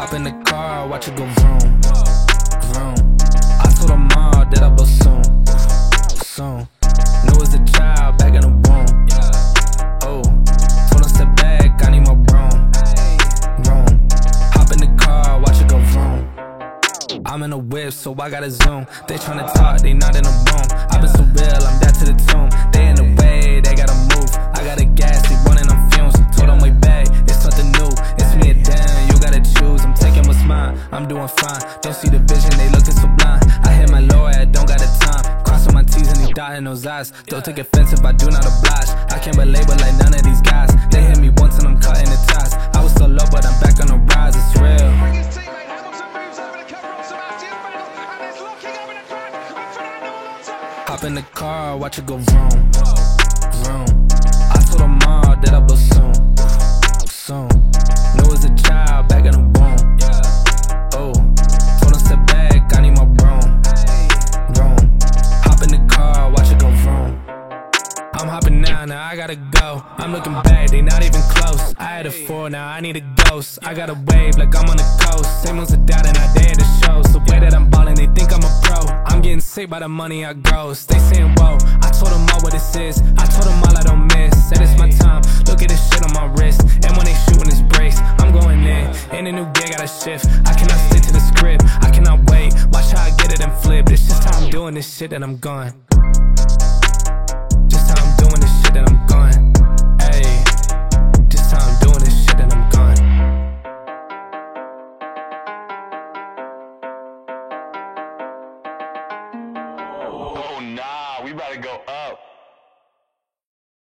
Hop in the car, watch it go vroom, vroom. I told her mom that I bust soon, soon. Knew as a child, back in the womb. Oh, told her step back, I need my broom, vroom. Hop in the car, watch it go vroom. I'm in a whip, so I gotta zoom. They tryna talk, they not in the room. I been so real, I'm dead to the tomb. They in the way, they gotta move. I got a gas, they running on fumes. Told them way back, it's something new. It's me or them, you gotta choose. I'm taking what's mine, I'm doing fine. Don't see the vision, they looking so blind. I hit my lawyer, don't got the time. Crossing my T's and he dotting those eyes. Don't take offense if I do not oblige. I can't relate with like none of these guys. They hit me once and I'm cutting the ties. I was so low, but I'm back on the rise, it's real. Hop in the car, watch it go vroom, vroom. I told her mom that I bust soon, soon. Knew as a child, back in the womb. Oh, told her step back, I need my broom, vroom. Hop in the car, watch it go vroom. I'm hopping now I gotta go. I'm looking back, they not even close. I had a 4, now I need a ghost. I got a wave like I'm on the coast. Same ones that doubting, I dare the show. So way that I'm ballin', they think I'm a pro. I'm getting sick by the money I gross. They saying whoa, I told them all what this is. I told them all I don't miss. Said it's my time, look at this shit on my wrist. And when they shooting this breaks, I'm going in a new gear, gotta shift. I cannot stick to the script, I cannot wait. Watch how I get it and flip. It's just how I'm doing this shit and I'm gone.